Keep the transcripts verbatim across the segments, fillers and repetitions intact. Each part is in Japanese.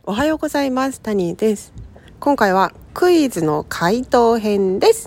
おはようございます。タニーです。今回はクイズの回答編です。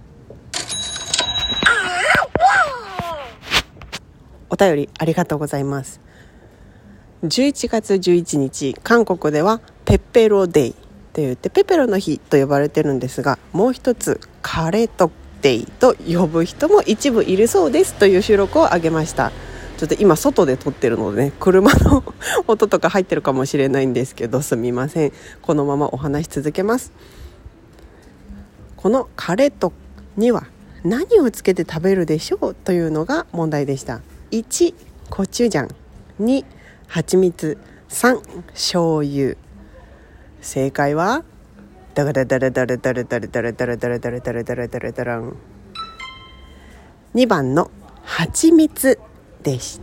お便りありがとうございます。じゅういちがつじゅういちにち、韓国ではペッペロデイと言ってペペロの日と呼ばれてるんですが、もう一つカレトデイと呼ぶ人も一部いるそうですという収録を上げました。ちょっと今外で撮ってるのでね、車の音とか入ってるかもしれないんですけど、すみません。このままお話し続けます。このカレトには何をつけて食べるでしょうというのが問題でした。いちコチュジャン、に蜂蜜、さん醤油。正解はダラダラダラダラダラダラダラダラダラダラダラダラダランにばんの蜂蜜でした。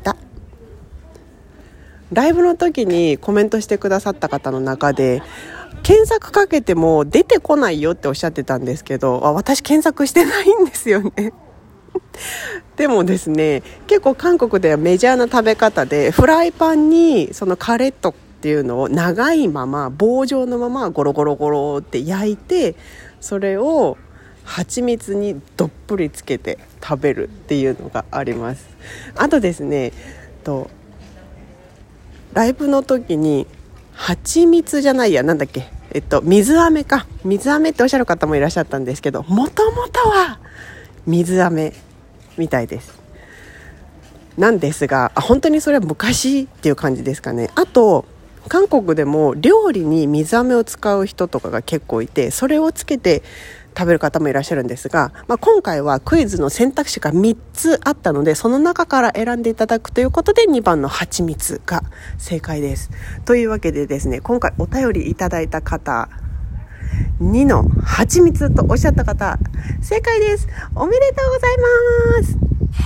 ライブの時にコメントしてくださった方の中で、検索かけても出てこないよっておっしゃってたんですけど、あ、私検索してないんですよねでもですね、結構韓国ではメジャーな食べ方で、フライパンにそのカレットっていうのを長いまま棒状のままゴロゴロゴロって焼いて、それを蜂蜜にどっぷりつけて食べるっていうのがあります。あとですね、とライブの時に蜂蜜じゃないやなんだっけえっと水飴か水飴っておっしゃる方もいらっしゃったんですけど、もともとは水飴みたいですなんですが、あ、本当にそれは昔っていう感じですかね。あと韓国でも料理に水飴を使う人とかが結構いて、それをつけて食べる方もいらっしゃるんですが、まあ、今回はクイズの選択肢がみっつあったので、その中から選んでいただくということでにばんの蜂蜜が正解です。というわけでですね、今回お便りいただいた方、にの蜂蜜とおっしゃった方、正解です。おめでとうございます。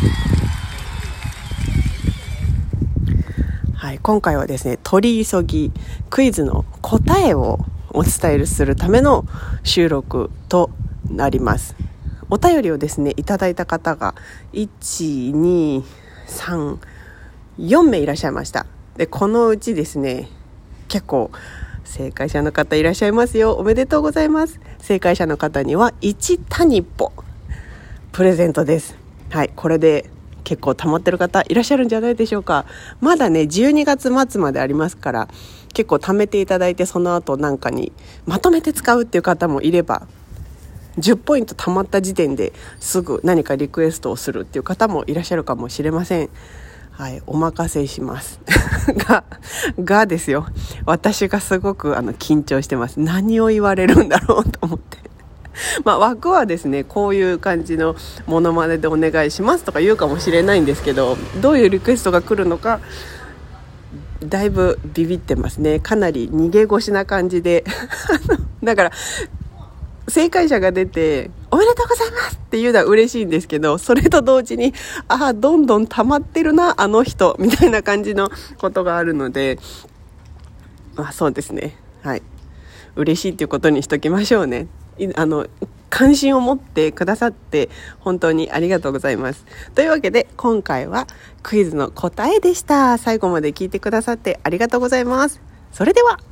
はい、今回はですね、取り急ぎクイズの答えをお伝えするための収録となります。お便りをですねいただいた方がいち、に、さん、よんめいいらっしゃいました。でこのうちですね、結構正解者の方いらっしゃいますよ。おめでとうございます。正解者の方にはいちタニポプレゼントです。はい、これで結構溜まってる方いらっしゃるんじゃないでしょうか。まだねじゅうにがつまつまでありますから、結構貯めていただいて、その後なんかにまとめて使うっていう方もいれば、じゅっポイント貯まった時点ですぐ何かリクエストをするっていう方もいらっしゃるかもしれません。はい、お任せしますががですよ、私がすごくあの緊張してます。何を言われるんだろうと思ってまあ、枠はですね、こういう感じのモノマネでお願いしますとか言うかもしれないんですけど、どういうリクエストが来るのかだいぶビビってますね。かなり逃げ腰な感じでだから正解者が出ておめでとうございますっていうのは嬉しいんですけど、それと同時にああどんどん溜まってるなあの人みたいな感じのことがあるので、まあそうですね、はい、嬉しいっていうことにしときましょうね。あの関心を持ってくださって本当にありがとうございます。というわけで今回はクイズの答えでした。最後まで聞いてくださってありがとうございます。それでは。